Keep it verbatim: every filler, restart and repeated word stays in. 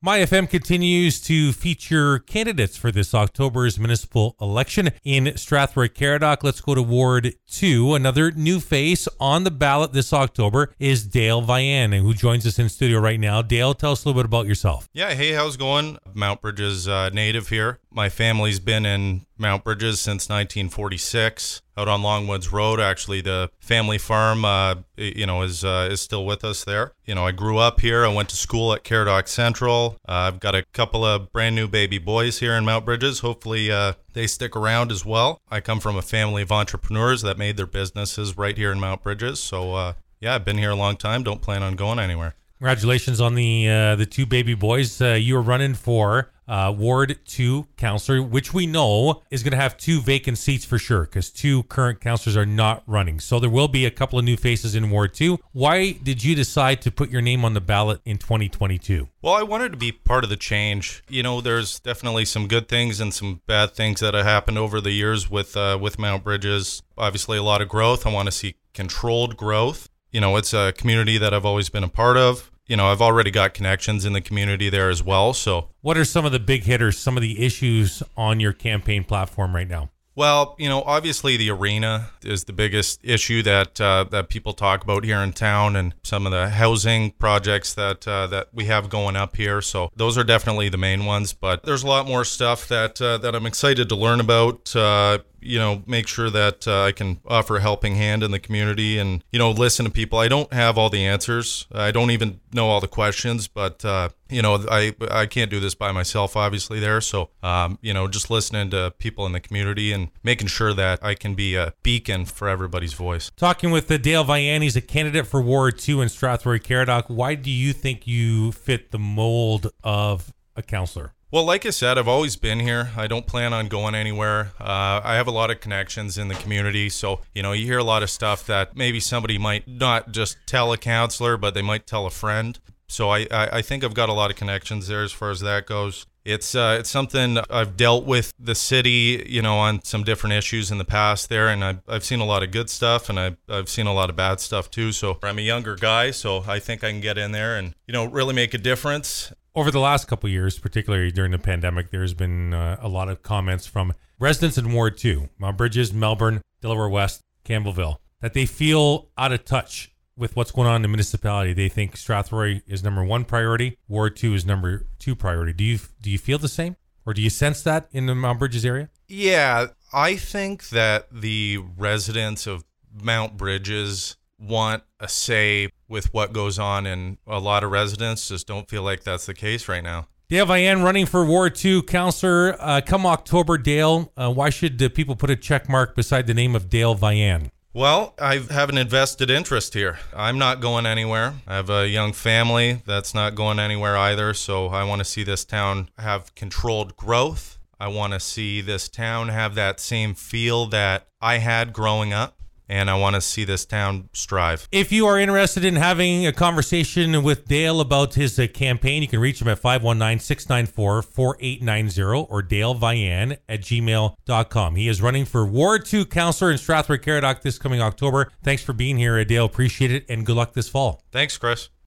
My F M continues to feature candidates for this October's municipal election in Strathroy-Caradoc. Let's go to Ward two. Another new face on the ballot this October is Dale Vian, who joins us in studio right now. Dale, tell us a little bit about yourself. Yeah, hey, how's it going? Mount Bridges uh, native here. My family's been in Mount Bridges since nineteen forty-six, out on Longwoods Road. Actually, the family farm, uh, you know, is uh, is still with us there. You know, I grew up here. I went to school at Caradoc Central. Uh, I've got a couple of brand new baby boys here in Mount Bridges. Hopefully, uh, they stick around as well. I come from a family of entrepreneurs that made their businesses right here in Mount Bridges. So, uh, yeah, I've been here a long time. Don't plan on going anywhere. Congratulations on the uh, the two baby boys. Uh, you are running for uh, Ward two councillor, which we know is going to have two vacant seats for sure, because two current councillors are not running. So there will be a couple of new faces in Ward two. Why did you decide to put your name on the ballot in twenty twenty-two? Well, I wanted to be part of the change. You know, there's definitely some good things and some bad things that have happened over the years with uh, with Mount Bridges. Obviously, a lot of growth. I want to see controlled growth. You know, it's a community that I've always been a part of. You know, I've already got connections in the community there as well. So, what are some of the big hitters, some of the issues on your campaign platform right now? Well, you know, obviously the arena is the biggest issue that uh, that people talk about here in town, and some of the housing projects that uh, that we have going up here. So those are definitely the main ones. But there's a lot more stuff that uh, that I'm excited to learn about. Uh, you know, make sure that uh, I can offer a helping hand in the community and, you know, listen to people. I don't have all the answers. I don't even know all the questions, but, uh, you know, I I can't do this by myself, obviously, there. So, um, you know, just listening to people in the community and making sure that I can be a beacon for everybody's voice. Talking with the Dale Vian, he's a candidate for Ward two in Strathroy-Caradoc. Why do you think you fit the mold of a councillor? Well, like I said, I've always been here. I don't plan on going anywhere. Uh, I have a lot of connections in the community. So, you know, you hear a lot of stuff that maybe somebody might not just tell a counselor, but they might tell a friend. So I, I, I think I've got a lot of connections there as far as that goes. It's uh, it's something I've dealt with the city, you know, on some different issues in the past there, and I've, I've seen a lot of good stuff, and I've, I've seen a lot of bad stuff too. So I'm a younger guy, so I think I can get in there and, you know, really make a difference. Over the last couple of years, particularly during the pandemic, there's been uh, a lot of comments from residents in Ward two, Mount Bridges, Melbourne, Delaware West, Campbellville, that they feel out of touch with what's going on in the municipality. They think Strathroy is number one priority, Ward two is number two priority. Do you do you feel the same? Or do you sense that in the Mount Bridges area? Yeah, I think that the residents of Mount Bridges want a say with what goes on, and a lot of residents just don't feel like that's the case right now. Dale Vian running for Ward two councillor. Uh, come October, Dale, uh, why should uh, people put a check mark beside the name of Dale Vian? Well, I have an invested interest here. I'm not going anywhere. I have a young family that's not going anywhere either, so I want to see this town have controlled growth. I want to see this town have that same feel that I had growing up. And I want to see this town strive. If you are interested in having a conversation with Dale about his uh, campaign, you can reach him at five one nine, six nine four, four eight nine zero or Dale Vian at gmail dot com. He is running for Ward two councillor in Strathroy-Caradoc this coming October. Thanks for being here, Dale. Appreciate it, and good luck this fall. Thanks, Chris.